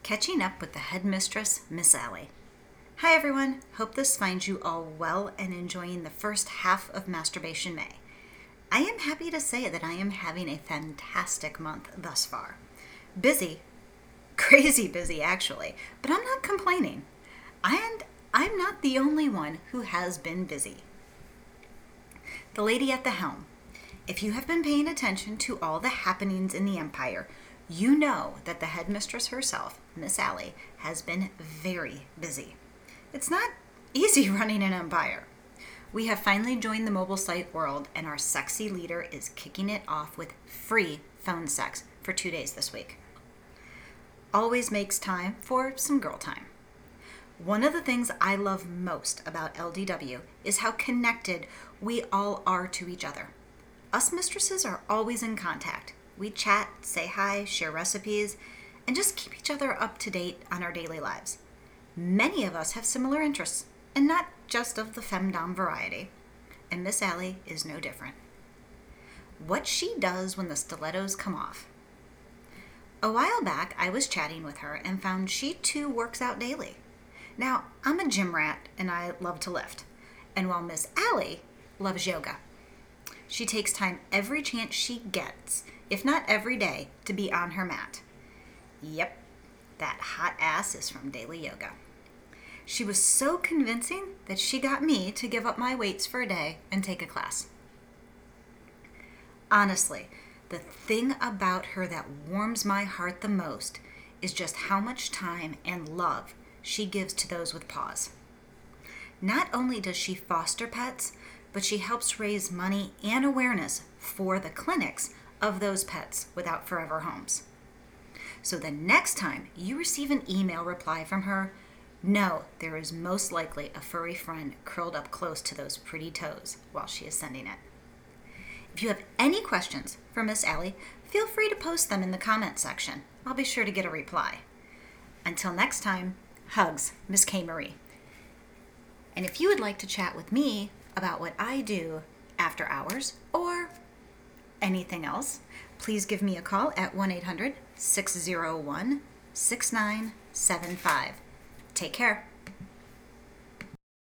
Catching up with the headmistress, Miss Allie. Hi everyone, hope this finds you all well and enjoying the first half of Masturbation May. I am happy to say that I am having a fantastic month thus far. Busy, crazy busy actually, but I'm not complaining. And I'm not the only one who has been busy. The lady at the helm. If you have been paying attention to all the happenings in the Empire, you know that the headmistress herself, Miss Allie, has been very busy. It's not easy running an empire. We have finally joined the mobile site world, and our sexy leader is kicking it off with free phone sex for 2 days this week. Always makes time for some girl time. One of the things I love most about LDW is how connected we all are to each other. Us mistresses are always in contact. We chat, say hi, share recipes, and just keep each other up to date on our daily lives. Many of us have similar interests, and not just of the femdom variety. And Miss Allie is no different. What she does when the stilettos come off. A while back, I was chatting with her and found she too works out daily. Now, I'm a gym rat and I love to lift. And while Miss Allie loves yoga, she takes time every chance she gets, if not every day, to be on her mat. Yep, that hot ass is from daily yoga. She was so convincing that she got me to give up my weights for a day and take a class. Honestly, the thing about her that warms my heart the most is just how much time and love she gives to those with paws. Not only does she foster pets, but she helps raise money and awareness for the clinics of those pets without forever homes. So the next time you receive an email reply from her, know there is most likely a furry friend curled up close to those pretty toes while she is sending it. If you have any questions for Miss Allie, feel free to post them in the comments section. I'll be sure to get a reply. Until next time, hugs, Miss K. Marie. And if you would like to chat with me about what I do after hours or anything else, please give me a call at 1-800-601-6975. Take care.